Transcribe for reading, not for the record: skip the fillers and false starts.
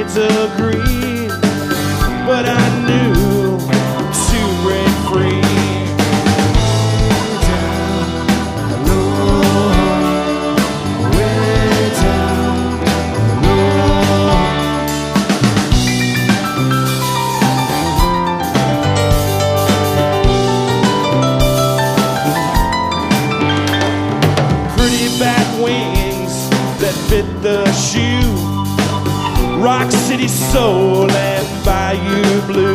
shades of green, but I knew to break free. Down low, way down low. Pretty back wings that fit the shoe, Rock City soul and Bayou blue.